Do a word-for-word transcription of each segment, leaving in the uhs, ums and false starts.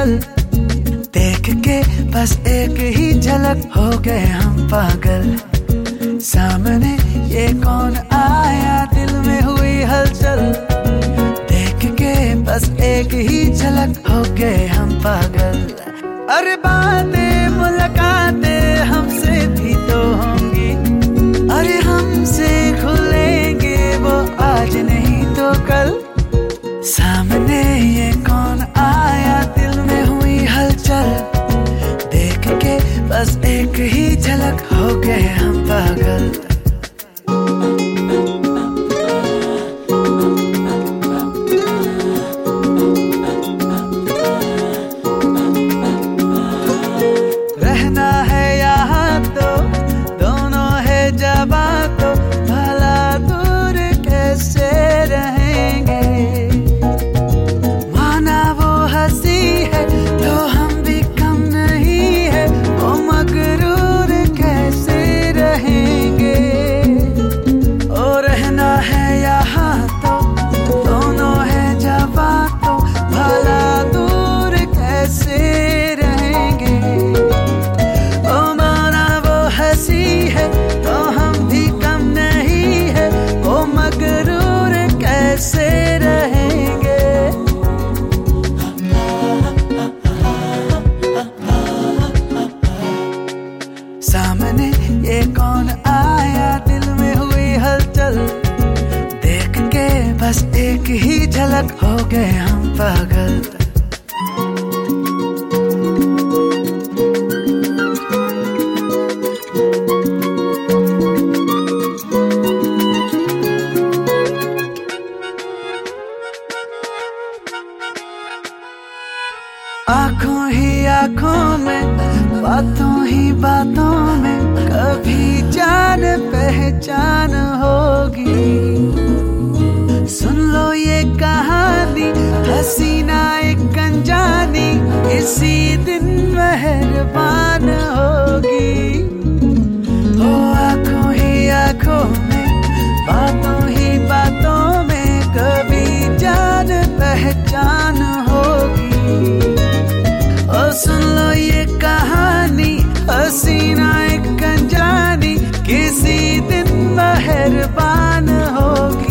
हलचल देख के बस एक ही झलक हो गए हम पागल। सामने ये कौन आया, दिल में हुई हलचल देख के बस एक ही झलक हो गए हम पागल। अरे बातें मुलाकातें हमसे भी तो होंगी, अरे हमसे खुलेंगे वो आज नहीं तो कल। सामने ये कौन आया, दिल में हुई हलचल देख के बस एक ही झलक हो गए हम पागल। रहना है यहाँ तो दोनों है जवां, तो भला दूर कैसे रहेंगे। माना वो हंसी है तो हम भी कम नहीं है, वो मगरूर कैसे रहेंगे। ओ रहना है यहाँ तो दोनों है जवां, तो भला दूर कैसे रहेंगे। ओ माना वो हंसी है तो हम भी कम नहीं है, वो मगरूर कैसे रहेंगे। सामने ये कौन आया, दिल में हुई हलचल देख के बस एक ही झलक हो गए हम पागल। आंखों ही आंखों में, बातों ही बातों में कभी जान पहचान होगी। सुन लो ये कहानी हसीना एक अनजानी, इसी दिन मेहरबान होगी। ओ आंखों ही आंखों में, बातों ही बातों में कभी जान पहचान होगी। ओ सुन लो ये कहानी हसीना एक अनजानी, किसी दिन मेहरबान होगी।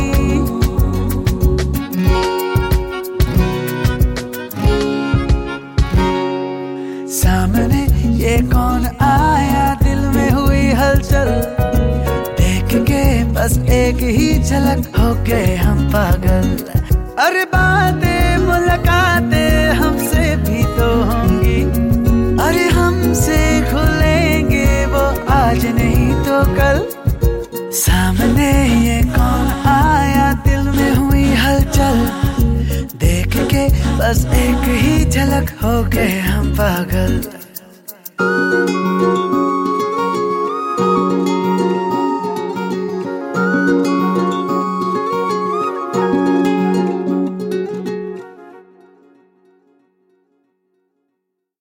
सामने ये कौन आया, दिल में हुई हलचल देख के बस एक ही झलक हो गए हम पागल। अरे बातें मुलाकातें हमसे भी तो होंगी, अरे हमसे खुलेंगे वो आज नहीं तो कल। सामने ये कौन आया, दिल में हुई हलचल देख के बस एक ही झलक हो गए हम पागल।